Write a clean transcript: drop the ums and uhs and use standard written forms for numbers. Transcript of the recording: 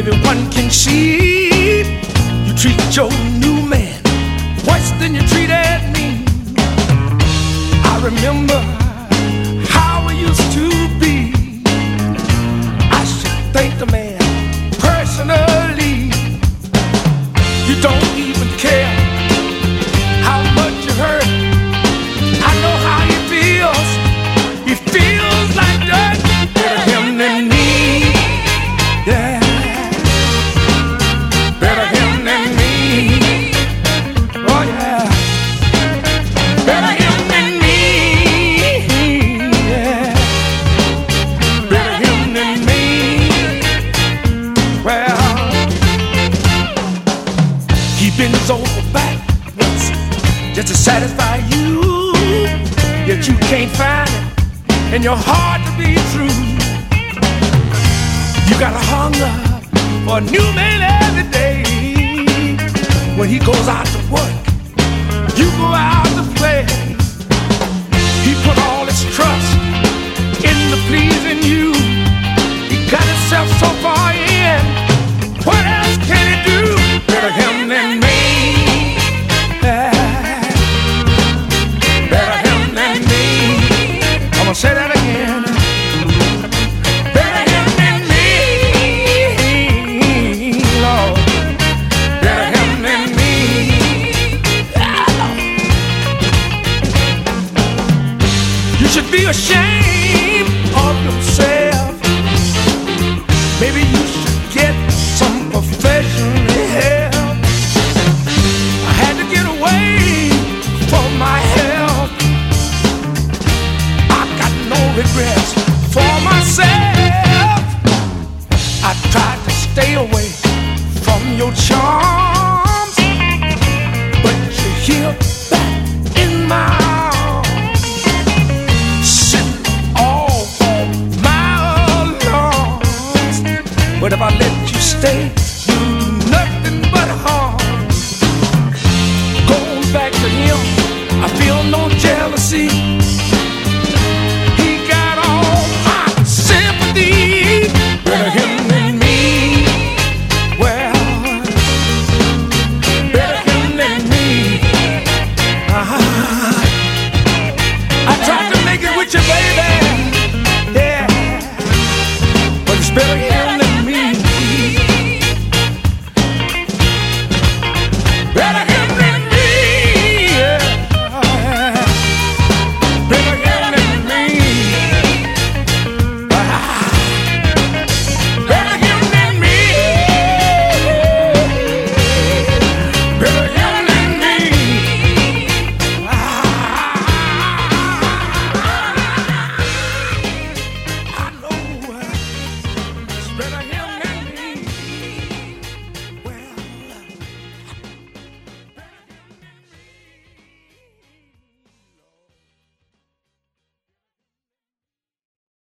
everyone can see you treat your new man worse than you treated me. I remember how we used to be. I should thank the man personally. You don't even care how much you hurt. I know how he feels. He feels like dirt. Better him than me. Yeah. Better him than me. Oh yeah. Better him than me. Yeah. Better him than me. Well, he bends over backwards just to satisfy you, yet you can't find it in your heart to be true. You got a hunger for a new man every day. When he goes out to work, you go out to play. He put all his trust in the pleasing you. He got himself so far in. What else can he do? Better him than me. Better him than me. I'm gonna say that again. Better him than me, Lord. Better him than me. You should be ashamed of yourself. Maybe you should get some professional help. I had to get away from my health. I got no regrets for myself. I tried to stay away from your charms, but you're here back in my arms, sitting all on my alarms. But if I let you stay, you'll do nothing but harm. Going back to him, I feel no jealousy.